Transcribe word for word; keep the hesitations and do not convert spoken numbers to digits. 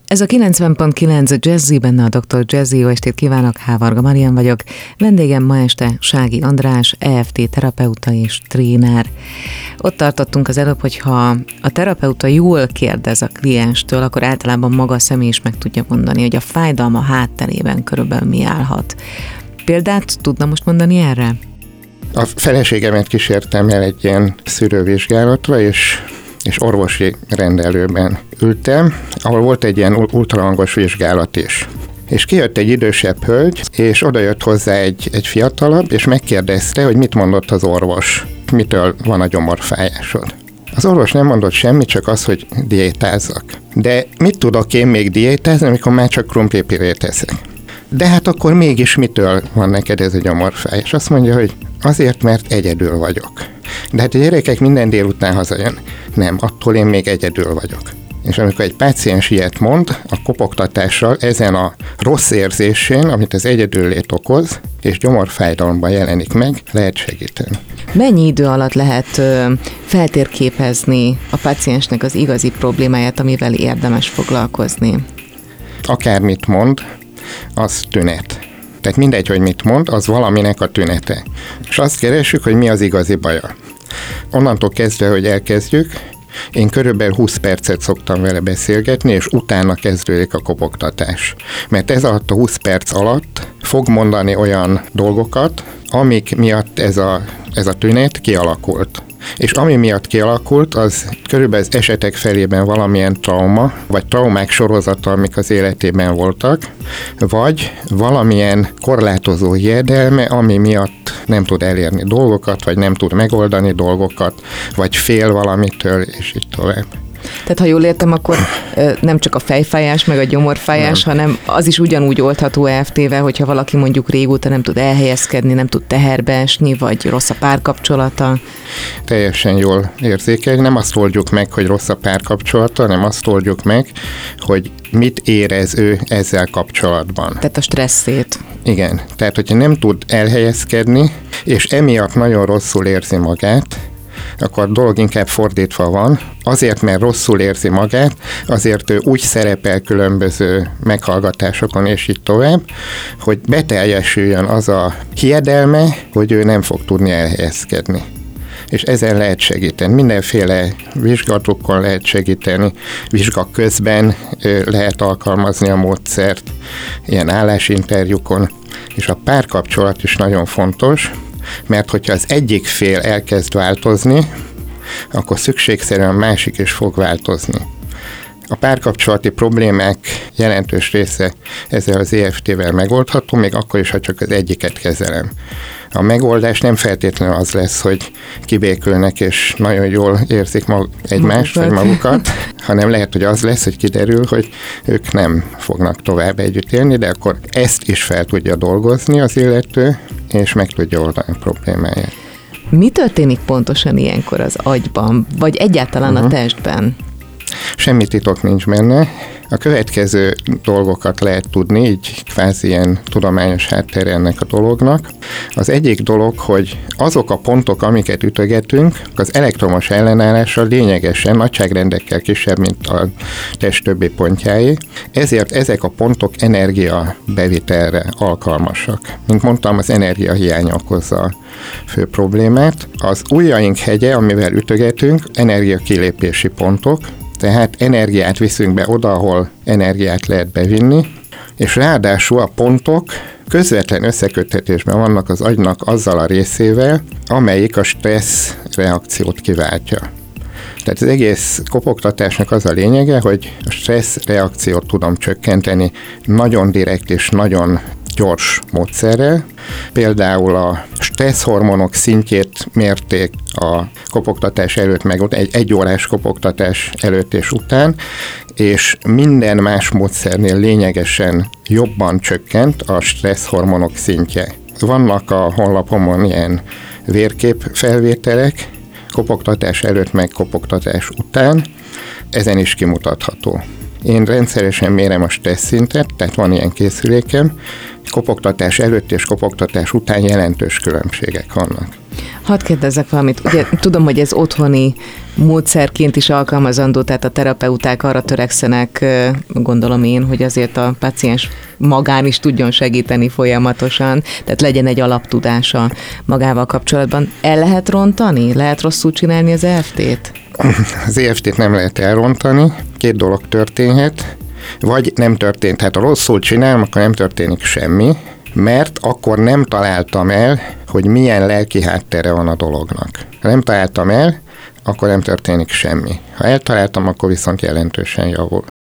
Ez a kilencven pont kilenc Jazzy, benne a doktor Jazzy. Jó estét kívánok, Hávarga Marian vagyok. Vendégem ma este Sági András, E F T terapeuta és tréner. Ott tartottunk az előbb, hogyha a terapeuta jól kérdez a klienstől, akkor általában maga a személy is meg tudja mondani, hogy a fájdalma hátterében körülbelül mi állhat. Példát tudna most mondani erre? A feleségemet kísértem el egy ilyen szűrővizsgálatra, és és orvosi rendelőben ültem, ahol volt egy ilyen ultrahangos vizsgálat is. És kijött egy idősebb hölgy, és odajött hozzá egy, egy fiatalabb, és megkérdezte, hogy mit mondott az orvos, mitől van a gyomorfájásod. Az orvos nem mondott semmit, csak az, hogy diétázzak. De mit tudok én még diétázni, amikor már csak krumplipirét eszek? De hát akkor mégis mitől van neked ez a gyomorfájás? Azt mondja, hogy azért, mert egyedül vagyok. De hát a gyerekek minden délután hazajön. Nem, attól én még egyedül vagyok. És amikor egy páciens ilyet mond, a kopogtatással ezen a rossz érzésén, amit az egyedüllét okoz, és gyomorfájdalomban jelenik meg, lehet segíteni. Mennyi idő alatt lehet ö, feltérképezni a páciensnek az igazi problémáját, amivel érdemes foglalkozni? Akármit mond, az tünet. Tehát mindegy, hogy mit mond, az valaminek a tünete. És azt keresjük, hogy mi az igazi baja. Onnantól kezdve, hogy elkezdjük, én körülbelül húsz percet szoktam vele beszélgetni, és utána kezdődik a kopogtatás. Mert ez alatt a húsz perc alatt fog mondani olyan dolgokat, amik miatt ez a, ez a tünet kialakult. És ami miatt kialakult, az körülbelül az esetek felében valamilyen trauma, vagy traumák sorozata, amik az életében voltak, vagy valamilyen korlátozó hiedelme, ami miatt nem tud elérni dolgokat, vagy nem tud megoldani dolgokat, vagy fél valamitől, és így tovább. Tehát ha jól értem, akkor nem csak a fejfájás, meg a gyomorfájás, nem. hanem az is ugyanúgy oldható E F T-vel, hogyha valaki mondjuk régóta nem tud elhelyezkedni, nem tud teherbe esni, vagy rossz a párkapcsolata. Teljesen jól érzékelj. Nem azt oldjuk meg, hogy rossz a párkapcsolata, hanem azt oldjuk meg, hogy mit érez ő ezzel kapcsolatban. Tehát a stresszét. Igen. Tehát, hogyha nem tud elhelyezkedni, és emiatt nagyon rosszul érzi magát, akkor a dolog inkább fordítva van. Azért, mert rosszul érzi magát, azért ő úgy szerepel különböző meghallgatásokon, és így tovább, hogy beteljesüljön az a hiedelme, hogy ő nem fog tudni elhelyezkedni. És ezen lehet segíteni. Mindenféle vizsgálatokon lehet segíteni, vizsga közben lehet alkalmazni a módszert, ilyen állásinterjúkon, és a párkapcsolat is nagyon fontos, mert hogyha az egyik fél elkezd változni, akkor szükségszerűen a másik is fog változni. A párkapcsolati problémák jelentős része ezzel az E F T-vel megoldható, még akkor is, ha csak az egyiket kezelem. A megoldás nem feltétlenül az lesz, hogy kibékülnek és nagyon jól érzik mag- egymást magukat. vagy magukat, hanem lehet, hogy az lesz, hogy kiderül, hogy ők nem fognak tovább együtt élni, de akkor ezt is fel tudja dolgozni az illető, és meg tudja oldani a problémáját. Mi történik pontosan ilyenkor az agyban, vagy egyáltalán uh-huh. a testben? Semmi titok nincs benne. A következő dolgokat lehet tudni, így kvázi ilyen tudományos háttere ennek a dolognak. Az egyik dolog, hogy azok a pontok, amiket ütögetünk, az elektromos ellenállása lényegesen nagyságrendekkel kisebb, mint a test többi pontjáé. Ezért ezek a pontok energiabevitelre alkalmasak. Mint mondtam, az energiahiány okozza a fő problémát. Az ujjaink hegye, amivel ütögetünk, energiakilépési pontok, tehát energiát viszünk be oda, ahol energiát lehet bevinni, és ráadásul a pontok közvetlen összeköttetésben vannak az agynak azzal a részével, amelyik a stressz reakciót kiváltja. Tehát az egész kopogtatásnak az a lényege, hogy a stressz reakciót tudom csökkenteni nagyon direkt és nagyon gyors módszerrel. Például a stresszhormonok szintjét mérték a kopogtatás előtt, meg egy egyórás kopogtatás előtt és után, és minden más módszernél lényegesen jobban csökkent a stresszhormonok szintje. Vannak a honlapomon ilyen vérkép felvételek, kopogtatás előtt, meg kopogtatás után, ezen is kimutatható. Én rendszeresen mérem a stressz szintet, tehát van ilyen készülékem, kopogtatás előtt és kopogtatás után jelentős különbségek vannak. Hadd kérdezzek valamit. Ugye tudom, hogy ez otthoni módszerként is alkalmazandó, tehát a terapeuták arra törekszenek, gondolom én, hogy azért a páciens magán is tudjon segíteni folyamatosan, tehát legyen egy alaptudása magával kapcsolatban. El lehet rontani? Lehet rosszul csinálni az é ef té-t? Az é ef té-t nem lehet elrontani, két dolog történhet, vagy nem történt. Hát ha rosszul csinálom, akkor nem történik semmi, mert akkor nem találtam el, hogy milyen lelki háttere van a dolognak. Ha nem találtam el, akkor nem történik semmi. Ha eltaláltam, akkor viszont jelentősen javul.